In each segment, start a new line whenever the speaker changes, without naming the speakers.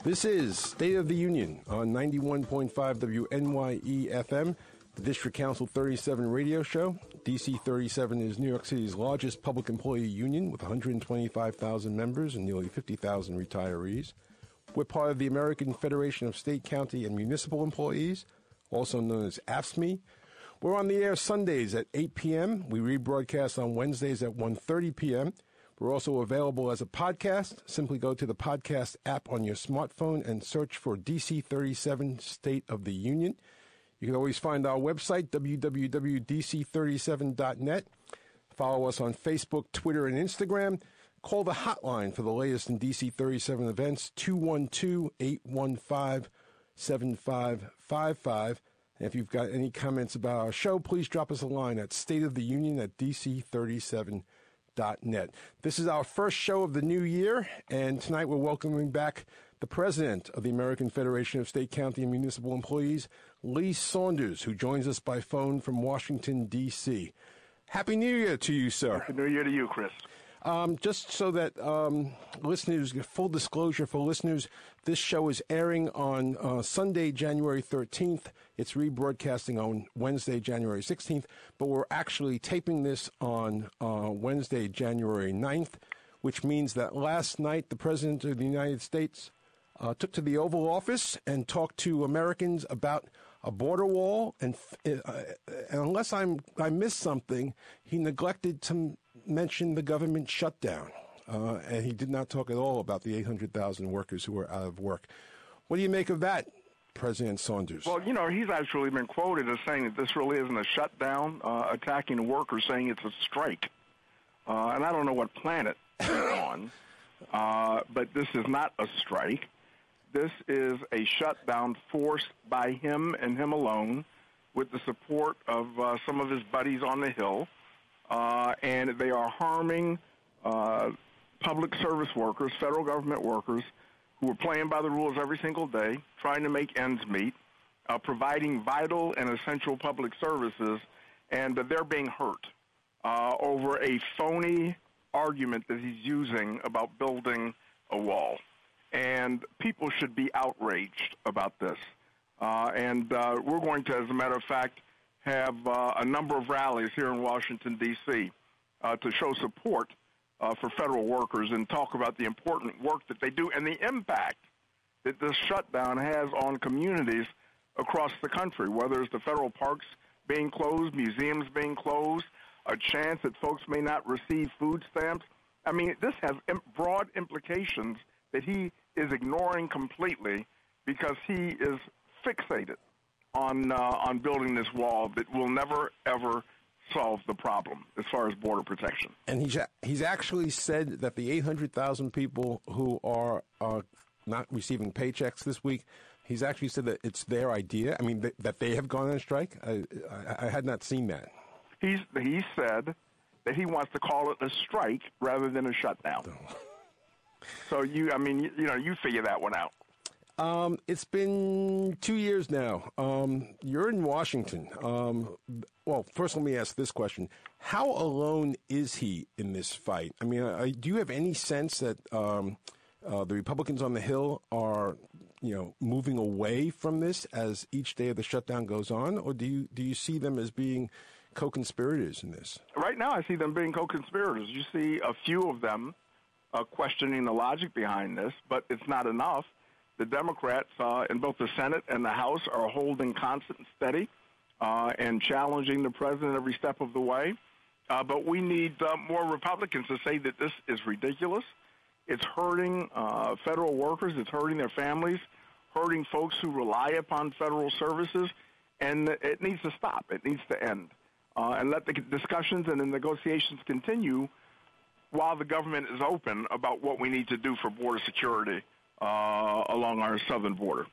This is State of the Union on 91.5 WNYE FM, the District Council 37 radio show. DC 37 is New York City's largest public employee union with 125,000 members and nearly 50,000 retirees. We're part of the American Federation of State, County, and Municipal Employees, also known as AFSCME. We're on the air Sundays at 8 p.m. We rebroadcast on Wednesdays at 1:30 p.m. We're also available as a podcast. Simply go to the podcast app on your smartphone and search for DC 37 State of the Union. You can always find our website, www.dc37.net. Follow us on Facebook, Twitter, and Instagram. Call the hotline for the latest in DC 37 events, 212-815-7555. And if you've got any comments about our show, please drop us a line at stateoftheunion@dc37.net. This is our first show of the new year, and tonight we're welcoming back the president of the American Federation of State, County, and Municipal Employees, Lee Saunders, who joins us by phone from Washington, D.C. Happy New Year to you, sir.
Happy New Year to you, Chris.
Just so that listeners, full disclosure for listeners, this show is airing on Sunday, January 13th. It's rebroadcasting on Wednesday, January 16th, but we're actually taping this on Wednesday, January 9th, which means that last night the President of the United States took to the Oval Office and talked to Americans about a border wall, and unless I missed something, he neglected to mention the government shutdown, and he did not talk at all about the 800,000 workers who are out of work. What do you make of that, President Saunders?
Well, you know, he's actually been quoted as saying that this really isn't a shutdown, attacking the workers, saying it's a strike. And I don't know what planet they're on, but this is not a strike. This is a shutdown forced by him and him alone with the support of some of his buddies on the Hill. And they are harming public service workers, federal government workers, who are playing by the rules every single day, trying to make ends meet, providing vital and essential public services, and they're being hurt over a phony argument that he's using about building a wall. And people should be outraged about this. And we're going to, as a matter of fact, have a number of rallies here in Washington, D.C. To show support for federal workers and talk about the important work that they do and the impact that this shutdown has on communities across the country, whether it's the federal parks being closed, museums being closed, a chance that folks may not receive food stamps. I mean, this has broad implications that he is ignoring completely because he is fixated on building this wall that will never, ever solve the problem as far as border protection.
And he's actually said that the 800,000 people who are not receiving paychecks this week, he's actually said that it's their idea. I mean, that they have gone on strike. I had not seen that.
He said that he wants to call it a strike rather than a shutdown. So you figure that one out.
It's been 2 years now. You're in Washington. Well, first let me ask this question. How alone is he in this fight? I mean, do you have any sense that the Republicans on the Hill are, moving away from this as each day of the shutdown goes on? Or do you see them as being co-conspirators in this?
Right now I see them being co-conspirators. You see a few of them questioning the logic behind this, but it's not enough. The Democrats in both the Senate and the House are holding constant and steady and challenging the president every step of the way. But we need more Republicans to say that this is ridiculous. It's hurting federal workers. It's hurting their families, hurting folks who rely upon federal services, and it needs to stop. It needs to end. And let the discussions and the negotiations continue while the government is open about what we need to do for border security along our southern border.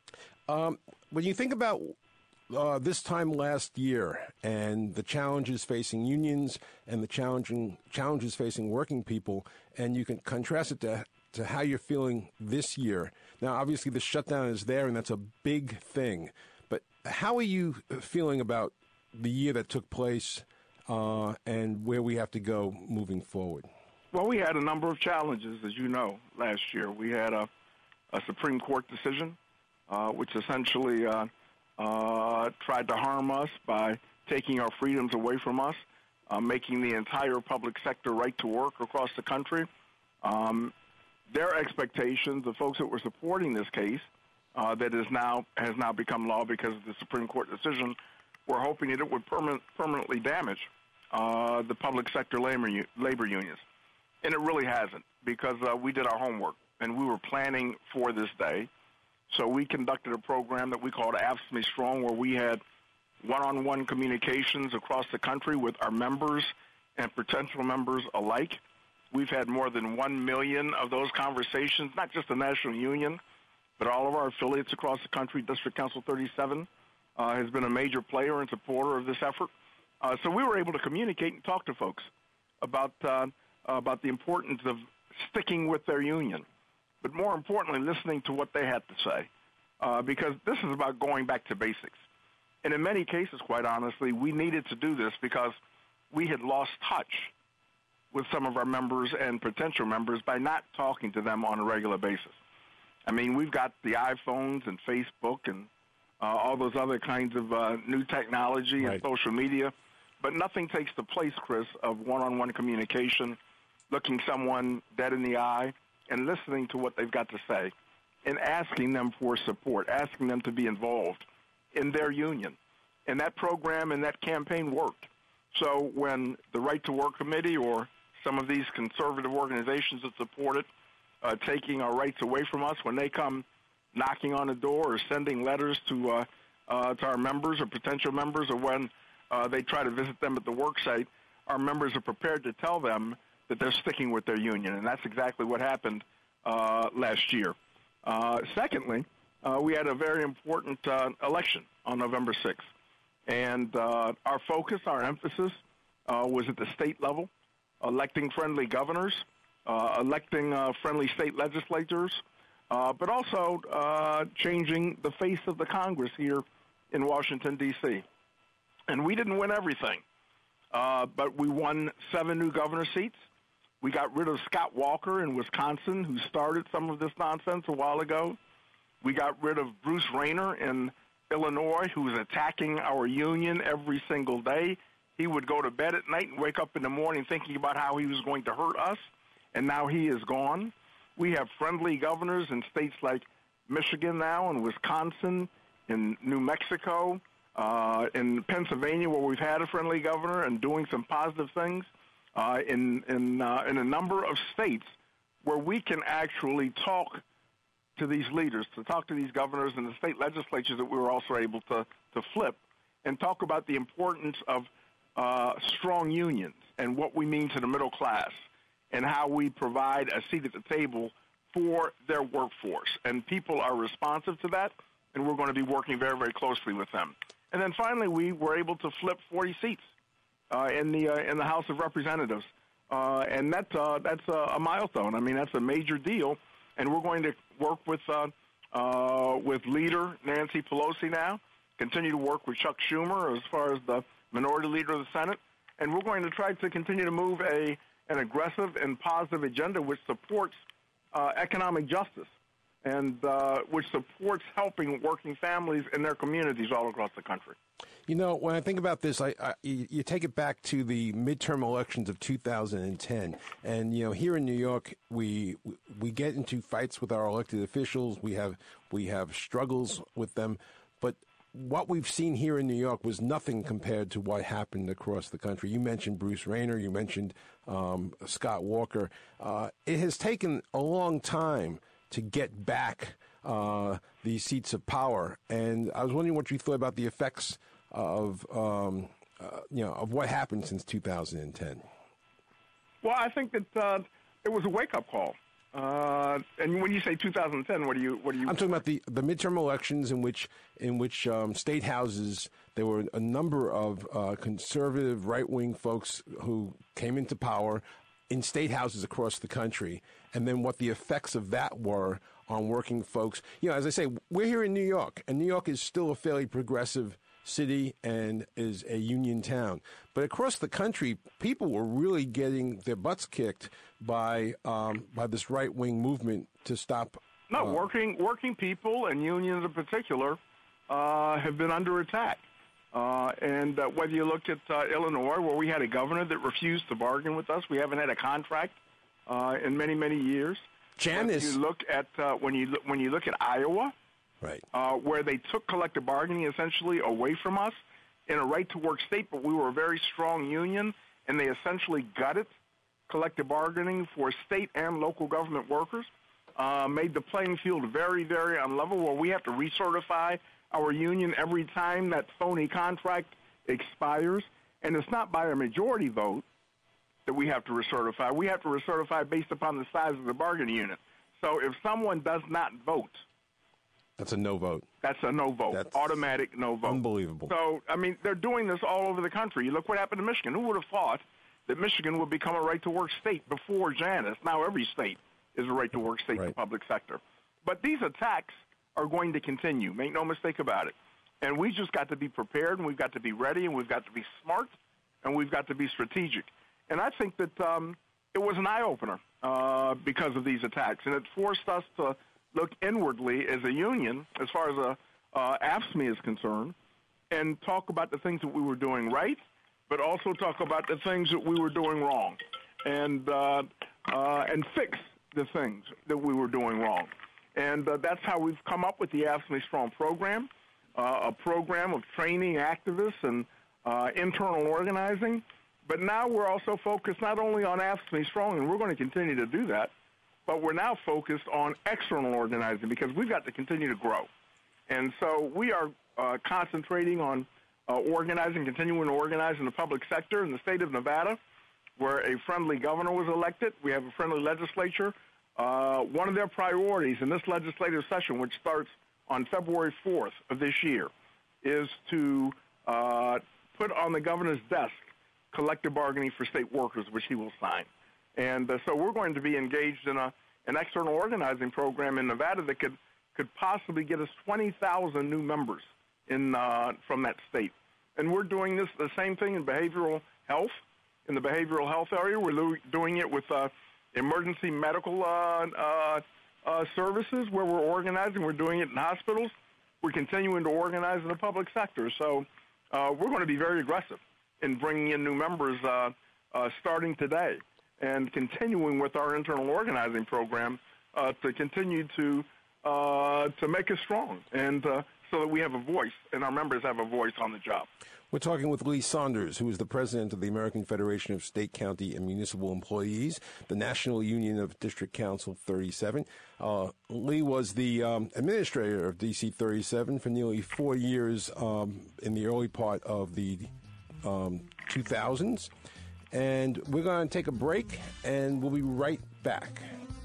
When you think about this time last year and the challenges facing unions and the challenges facing working people, and you can contrast it to how you're feeling this year. Now, obviously, the shutdown is there, and that's a big thing. But how are you feeling about the year that took place and where we have to go moving forward?
Well, we had a number of challenges, as you know, last year. We had a a Supreme Court decision, which essentially tried to harm us by taking our freedoms away from us, making the entire public sector right to work across the country. Their expectations, the folks that were supporting this case, that has now become law because of the Supreme Court decision, were hoping that it would permanently damage the public sector labor unions. And it really hasn't, because we did our homework, and we were planning for this day. So we conducted a program that we called AFSCME Strong, where we had one-on-one communications across the country with our members and potential members alike. We've had more than 1 million of those conversations, not just the National Union, but all of our affiliates across the country. District Council 37 has been a major player and supporter of this effort. So we were able to communicate and talk to folks about the importance of sticking with their union, but more importantly, listening to what they had to say, because this is about going back to basics. And in many cases, quite honestly, we needed to do this because we had lost touch with some of our members and potential members by not talking to them on a regular basis. I mean, we've got the iPhones and Facebook and all those other kinds of new technology and social media, but nothing takes the place, Chris, of one-on-one communication, looking someone dead in the eye and listening to what they've got to say and asking them for support, asking them to be involved in their union. And that program and that campaign worked. So when the Right to Work Committee or some of these conservative organizations that support it, taking our rights away from us, when they come knocking on the door or sending letters to our members or potential members, or when they try to visit them at the work site, our members are prepared to tell them that they're sticking with their union. And that's exactly what happened last year. Secondly, we had a very important election on November 6th. And our focus, our emphasis, was at the state level, electing friendly governors, electing friendly state legislators, but also changing the face of the Congress here in Washington, D.C. And we didn't win everything, but we won 7 new governor seats. We got rid of Scott Walker in Wisconsin, who started some of this nonsense a while ago. We got rid of Bruce Rayner in Illinois, who was attacking our union every single day. He would go to bed at night and wake up in the morning thinking about how he was going to hurt us, and now he is gone. We have friendly governors in states like Michigan now, and Wisconsin, in New Mexico, in Pennsylvania, where we've had a friendly governor and doing some positive things, in a number of states where we can actually talk to these leaders, to talk to these governors and the state legislatures that we were also able to flip, and talk about the importance of strong unions and what we mean to the middle class and how we provide a seat at the table for their workforce. And people are responsive to that, and we're going to be working very, very closely with them. And then finally, we were able to flip 40 seats in the House of Representatives, and that's a milestone. I mean, that's a major deal, and we're going to work with Leader Nancy Pelosi now, continue to work with Chuck Schumer as far as the minority leader of the Senate, and we're going to try to continue to move an aggressive and positive agenda which supports economic justice and which supports helping working families in their communities all across the country.
You know, when I think about this, you take it back to the midterm elections of 2010, and you know, here in New York, we get into fights with our elected officials. We have struggles with them, but what we've seen here in New York was nothing compared to what happened across the country. You mentioned Bruce Rayner. You mentioned Scott Walker. It has taken a long time to get back these seats of power, and I was wondering what you thought about the effects of of what happened since 2010.
Well, I think that it was a wake-up call. And when you say 2010, what do you? I'm
talking about the midterm elections in which state houses, there were a number of conservative right-wing folks who came into power in state houses across the country, and then what the effects of that were on working folks. You know, as I say, we're here in New York, and New York is still a fairly progressive city and is a union town. But across the country, people were really getting their butts kicked by this right-wing movement to stop
No, working people and unions in particular have been under attack. And whether you look at Illinois, where we had a governor that refused to bargain with us, we haven't had a contract in many, many years.
Janice,
you look at when you look at Iowa,
right,
where they took collective bargaining essentially away from us in a right-to-work state, but we were a very strong union, and they essentially gutted collective bargaining for state and local government workers, made the playing field very, very unlevel, where we have to recertify our union every time that phony contract expires. And it's not by a majority vote that we have to recertify. We have to recertify based upon the size of the bargaining unit. So if someone does not vote,
that's a no vote.
That's a no vote. That's automatic no vote.
Unbelievable.
So, I mean, they're doing this all over the country. You look what happened to Michigan. Who would have thought that Michigan would become a right-to-work state before Janice? Now every state is a right-to-work state in the public sector. But these attacks are going to continue. Make no mistake about it. And we just got to be prepared, and we've got to be ready, and we've got to be smart, and we've got to be strategic. And I think that it was an eye-opener because of these attacks, and it forced us to look inwardly as a union, as far as AFSCME is concerned, and talk about the things that we were doing right, but also talk about the things that we were doing wrong, and fix the things that we were doing wrong. And that's how we've come up with the AFSCME Strong program, a program of training activists and internal organizing. But now we're also focused not only on AFSCME Strong, and we're going to continue to do that, but we're now focused on external organizing because we've got to continue to grow. And so we are concentrating on organizing, continuing to organize in the public sector in the state of Nevada, where a friendly governor was elected. We have a friendly legislature. One of their priorities in this legislative session, which starts on February 4th of this year, is to put on the governor's desk collective bargaining for state workers, which he will sign. And so we're going to be engaged in an external organizing program in Nevada that could possibly get us 20,000 new members from that state. And we're doing the same thing in behavioral health. In the behavioral health area, we're doing it with emergency medical services, where we're organizing. We're doing it in hospitals. We're continuing to organize in the public sector. So we're going to be very aggressive in bringing in new members starting today and continuing with our internal organizing program to continue to make us strong and so that we have a voice and our members have a voice on the job.
We're talking with Lee Saunders, who is the president of the American Federation of State, County, and Municipal Employees, the National Union of District Council 37. Lee was the administrator of DC 37 for nearly 4 years in the early part of the 2000s. And we're going to take a break, and we'll be right back.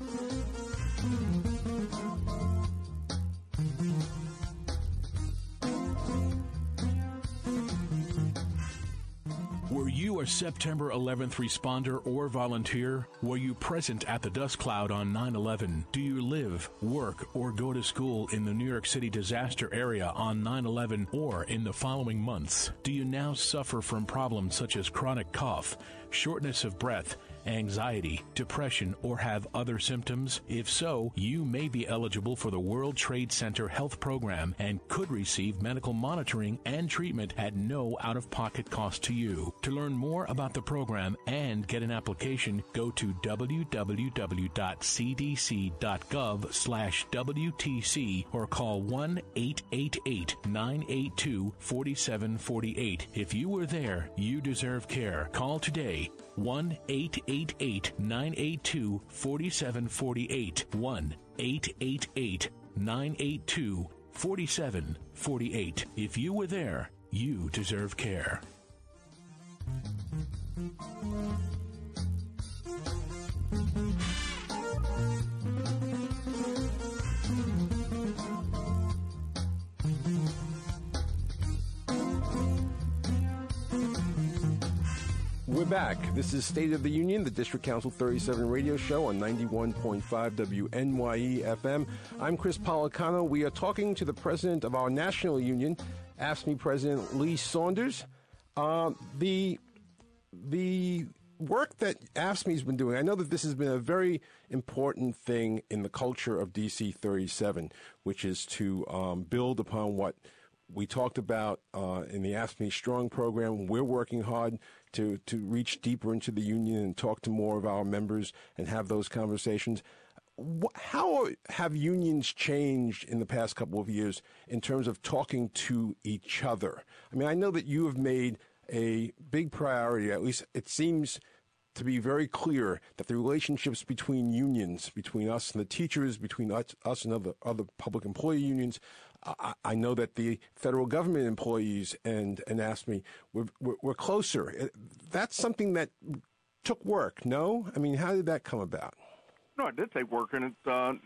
Were you a September 11th responder or volunteer? Were you present at the dust cloud on 9/11? Do you live, work, or go to school in the New York City disaster area on 9/11 or in the following months? Do you now suffer from problems such as chronic cough, shortness of breath, anxiety, depression, or have other symptoms? If so, you may be eligible for the World Trade Center Health Program and could receive medical monitoring and treatment at no out-of-pocket cost to you. To learn more about the program and get an application, go to www.cdc.gov/WTC or call 1-888-982-4748. If you were there, you deserve care. Call today. 1-888-982-4748. 1-888-982-4748. If you were there, you deserve care.
We're back. This is State of the Union, the District Council 37 radio show on 91.5 WNYE FM. I'm Chris Policano. We are talking to the president of our national union, AFSCME President Lee Saunders. The work that AFSCME's been doing, I know that this has been a very important thing in the culture of DC 37, which is to build upon what we talked about in the AFSCME Strong program. We're working hard to reach deeper into the union and talk to more of our members and have those conversations. How have unions changed in the past couple of years in terms of talking to each other? I mean, I know that you have made a big priority, at least it seems to be very clear, that the relationships between unions, between us and the teachers, between us and other public employee unions, I know that the federal government employees and AFSCME were closer. That's something that took work, no? I mean, how did that come about?
No, it did take work, and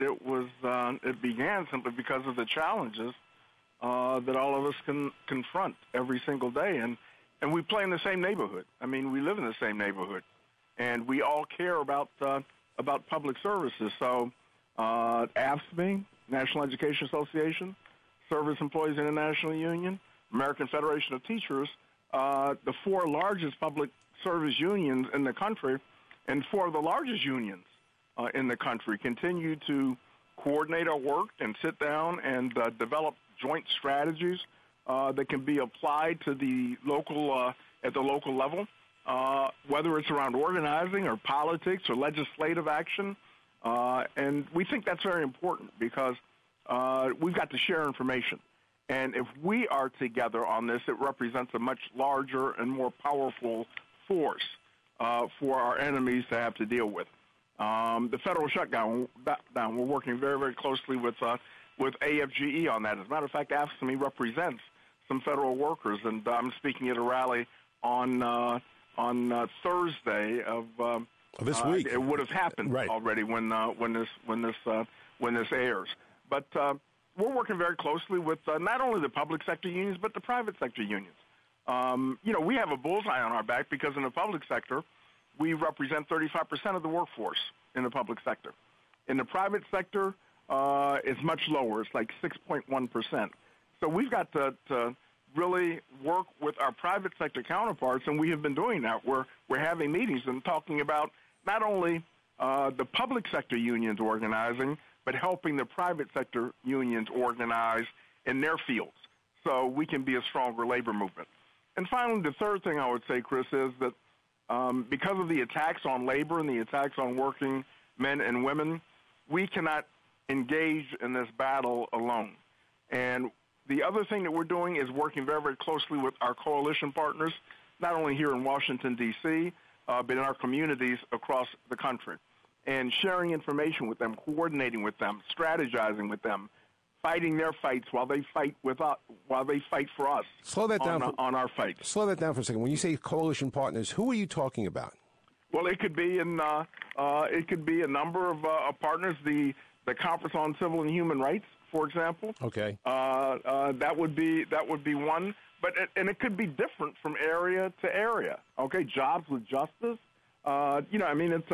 it began simply because of the challenges that all of us can confront every single day, and we play in the same neighborhood. I mean, we live in the same neighborhood, and we all care about public services. So, AFSCME, National Education Association, Service Employees International Union, American Federation of Teachers, the four largest public service unions in the country, and four of the largest unions in the country continue to coordinate our work and sit down and develop joint strategies that can be applied to the local at the local level, whether it's around organizing or politics or legislative action. And we think that's very important because we've got to share information. And if we are together on this, it represents a much larger and more powerful force for our enemies to have to deal with. The federal shutdown, we're working very, very closely with AFGE on that. As a matter of fact, AFSCME represents some federal workers, and I'm speaking at a rally on Thursday of
this week.
It would have happened already when this airs. But we're working very closely with not only the public sector unions but the private sector unions. We have a bullseye on our back because in the public sector, we represent 35% of the workforce in the public sector. In the private sector, it's much lower. It's like 6.1%. So we've got to really work with our private sector counterparts, and we have been doing that. We're having meetings and talking about not only the public sector unions organizing, but helping the private sector unions organize in their fields so we can be a stronger labor movement. And finally, the third thing I would say, Chris, is that because of the attacks on labor and the attacks on working men and women, we cannot engage in this battle alone. And the other thing that we're doing is working very, very closely with our coalition partners, not only here in Washington, D.C., but in our communities across the country, and sharing information with them, coordinating with them, strategizing with them, fighting their fights while they fight for us.
Slow that down
on our fight.
Slow that down for a second. When you say coalition partners, who are you talking about?
Well, it could be a number of partners. The Conference on Civil and Human Rights, for example.
Okay.
That would be one, but it could be different from area to area. Okay, Jobs with Justice. It's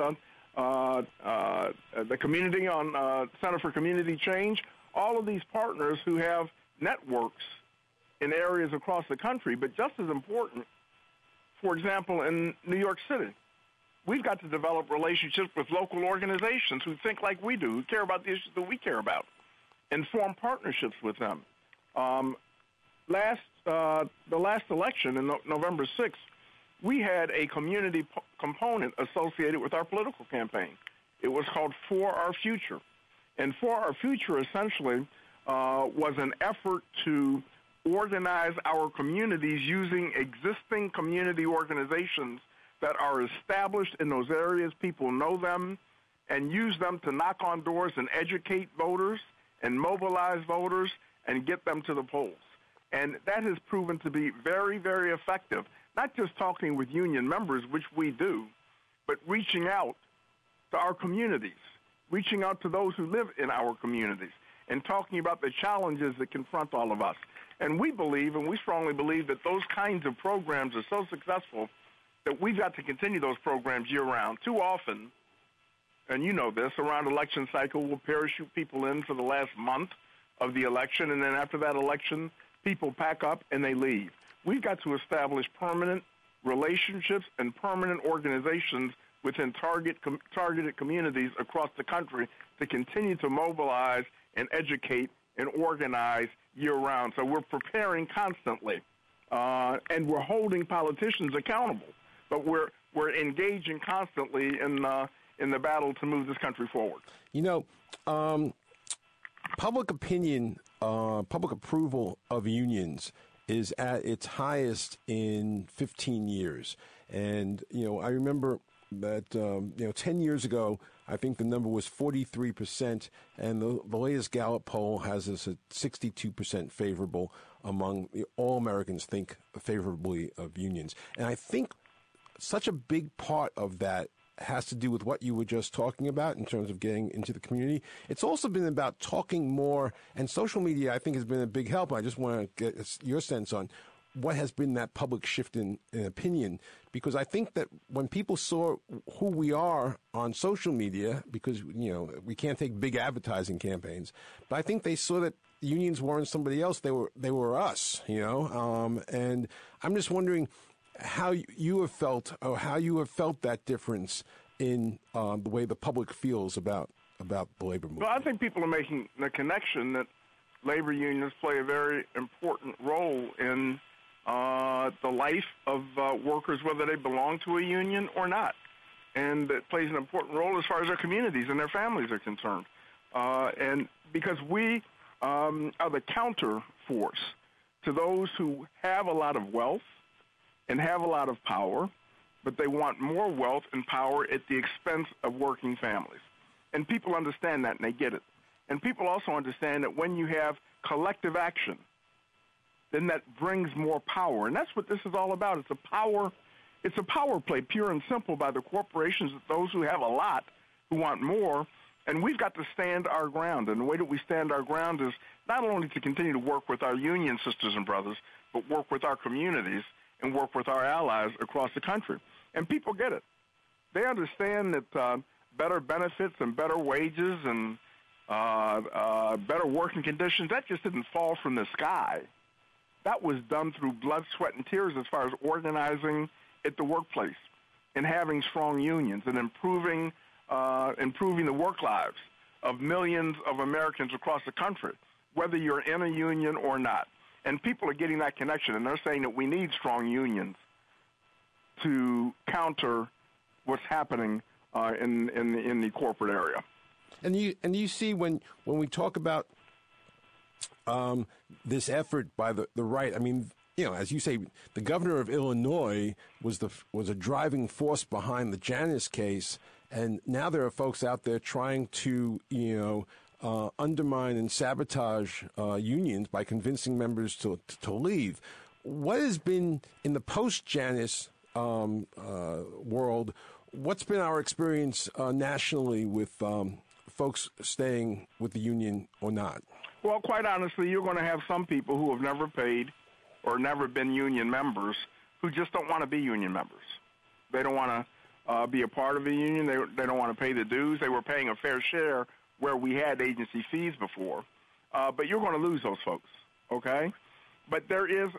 the community on Center for Community Change. All of these partners who have networks in areas across the country, but just as important, for example, in New York City, we've got to develop relationships with local organizations who think like we do, who care about the issues that we care about, and form partnerships with them. The last election, in November 6th, we had a community component associated with our political campaign. It was called For Our Future. And For Our Future essentially was an effort to organize our communities using existing community organizations that are established in those areas. People know them, and use them to knock on doors and educate voters and mobilize voters and get them to the polls. And that has proven to be very, very effective, not just talking with union members, which we do, but reaching out to our communities, reaching out to those who live in our communities, and talking about the challenges that confront all of us. And we believe, and we strongly believe, that those kinds of programs are so successful that we've got to continue those programs year-round. Too often, and you know this, around election cycle, we'll parachute people in for the last month of the election, and then after that election, people pack up and they leave. We've got to establish permanent relationships, and permanent organizations within targeted communities across the country to continue to mobilize and educate and organize year-round. So we're preparing constantly, and we're holding politicians accountable. But we're engaging constantly in the battle to move this country forward.
You know, public opinion, public approval of unions is at its highest in 15 years. And, you know, I remember that, 10 years ago, I think the number was 43%, and the latest Gallup poll has us at 62% favorable among all Americans think favorably of unions. And I think such a big part of that has to do with what you were just talking about in terms of getting into the community. It's also been about talking more, and social media, I think, has been a big help. I just want to get your sense on what has been that public shift in opinion, because I think that when people saw who we are on social media, because, you know, we can't take big advertising campaigns, but I think they saw that unions weren't somebody else, they were us, you know, and I'm just wondering how you have felt, or how you have felt that difference in the way the public feels about the labor movement.
Well, I think people are making the connection that labor unions play a very important role in the life of workers, whether they belong to a union or not. And it plays an important role as far as their communities and their families are concerned. And because we are the counter force to those who have a lot of wealth and have a lot of power, but they want more wealth and power at the expense of working families. And people understand that, and they get it. And people also understand that when you have collective action, then that brings more power. And that's what this is all about. It's a power play, pure and simple, by the corporations, those who have a lot, who want more. And we've got to stand our ground. And the way that we stand our ground is not only to continue to work with our union sisters and brothers, but work with our communities and work with our allies across the country. And people get it. They understand that better benefits and better wages and better working conditions, that just didn't fall from the sky. That was done through blood, sweat, and tears as far as organizing at the workplace and having strong unions and improving the work lives of millions of Americans across the country, whether you're in a union or not. And people are getting that connection, and they're saying that we need strong unions to counter what's happening in the corporate area.
And you see when we talk about this effort by the right, I mean, you know, as you say, the governor of Illinois was a driving force behind the Janus case, and now there are folks out there trying to, you know, undermine and sabotage unions by convincing members to leave. What has been in the post-Janus world? What's been our experience nationally with folks staying with the union or not?
Well, quite honestly, you're going to have some people who have never paid or never been union members who just don't want to be union members. They don't want to be a part of a union. They don't want to pay the dues. They were paying a fair share where we had agency fees before. But you're going to lose those folks, okay? But there is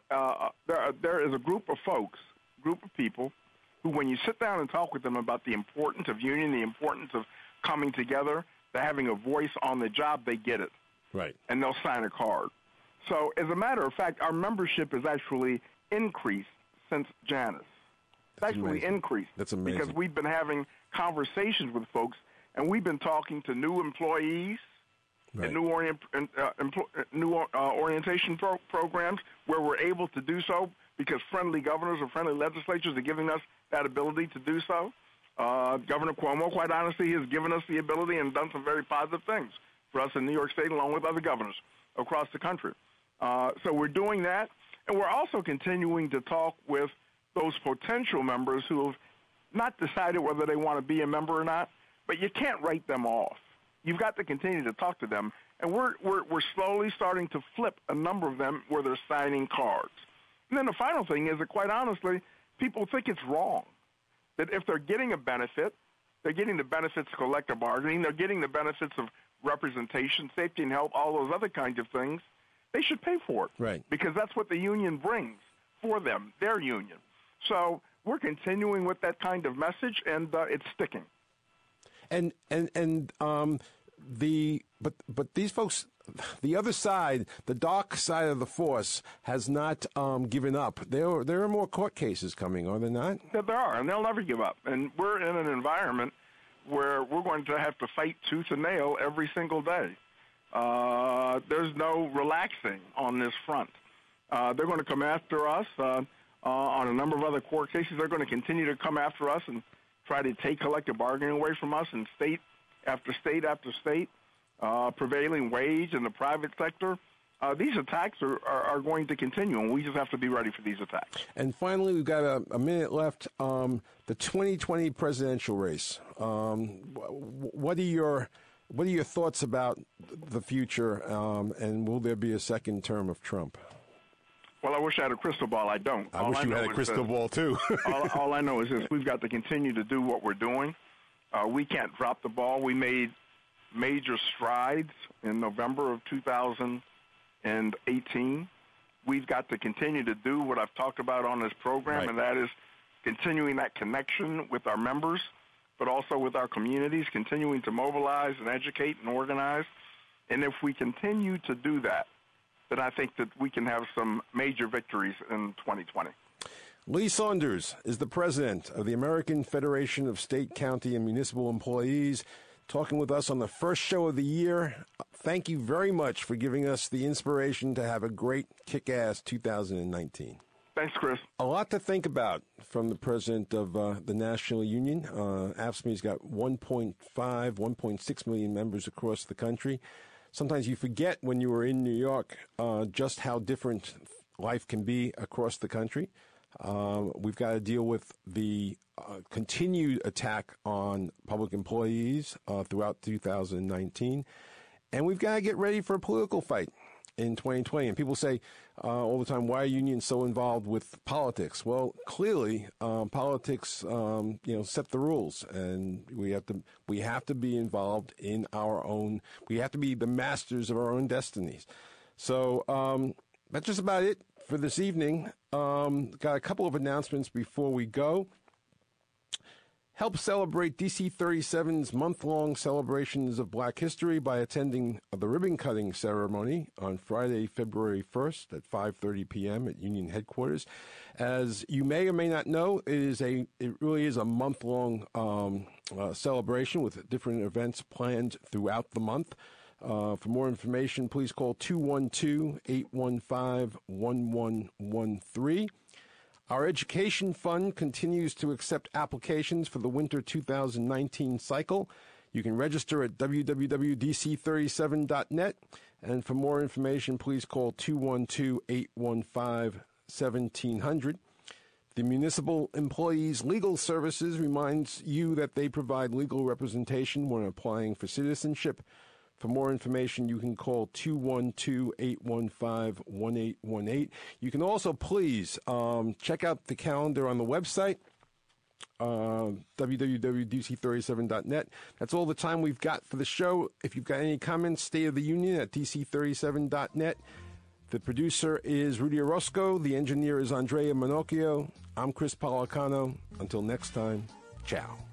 a group of people, who, when you sit down and talk with them about the importance of union, the importance of coming together, they're having a voice on the job, they get it.
Right.
And they'll sign a card. So, as a matter of fact, our membership has actually increased since Janus. It's actually increased.
That's amazing.
Because we've been having conversations with folks, and we've been talking to new employees, right, and new orientation programs where we're able to do so because friendly governors or friendly legislatures are giving us that ability to do so. Governor Cuomo, quite honestly, has given us the ability and done some very positive things for us in New York State, along with other governors across the country. So we're doing that, and we're also continuing to talk with those potential members who have not decided whether they want to be a member or not, but you can't write them off. You've got to continue to talk to them, and we're slowly starting to flip a number of them where they're signing cards. And then the final thing is that, quite honestly, people think it's wrong, that if they're getting a benefit, they're getting the benefits of collective bargaining, they're getting the benefits of representation, safety and health, all those other kinds of things, they should pay for it.
Right.
Because that's what the union brings for them, their union. So we're continuing with that kind of message, and it's sticking.
But these folks, the other side, the dark side of the force, has not given up. There are more court cases coming, are there not?
Yeah, there are, and they'll never give up. And we're in an environment where we're going to have to fight tooth and nail every single day. There's no relaxing on this front. They're going to come after us on a number of other court cases. They're going to continue to come after us and try to take collective bargaining away from us in state after state after state, prevailing wage in the private sector. These attacks are going to continue, and we just have to be ready for these attacks.
And finally, we've got a minute left. The 2020 presidential race. What are your thoughts about the future, and will there be a second term of Trump?
Well, I wish I had a crystal ball. I don't.
I wish you had a crystal ball, too.
all I know is this. We've got to continue to do what we're doing. We can't drop the ball. We made major strides in November of 2018. We've got to continue to do what I've talked about on this program, and that is continuing that connection with our members, but also with our communities, continuing to mobilize and educate and organize. And if we continue to do that, then I think that we can have some major victories in 2020.
Lee Saunders is the president of the American Federation of State, County, and Municipal Employees, talking with us on the first show of the year. Thank you very much for giving us the inspiration to have a great, kick-ass 2019.
Thanks, Chris.
A lot to think about from the president of the National Union. AFSCME's got 1.6 million members across the country. Sometimes you forget when you were in New York just how different life can be across the country. We've got to deal with the continued attack on public employees throughout 2019. And we've got to get ready for a political fight in 2020. And people say all the time, why are unions so involved with politics? Well, clearly, politics, set the rules, and we have to be involved in our own. We have to be the masters of our own destinies. So that's just about it for this evening. Got a couple of announcements before we go. Help celebrate DC 37's month-long celebrations of Black History by attending the ribbon-cutting ceremony on Friday, February 1st at 5:30 p.m. at Union Headquarters. As you may or may not know, it really is a month-long celebration with different events planned throughout the month. For more information, please call 212-815-1113. Our education fund continues to accept applications for the winter 2019 cycle. You can register at www.dc37.net. And for more information, please call 212-815-1700. The Municipal Employees Legal Services reminds you that they provide legal representation when applying for citizenship. For more information, you can call 212-815-1818. You can also please check out the calendar on the website, www.dc37.net. That's all the time we've got for the show. If you've got any comments, State of the Union at dc37.net. The producer is Rudy Orozco. The engineer is Andrea Manocchio. I'm Chris Policano. Until next time, ciao.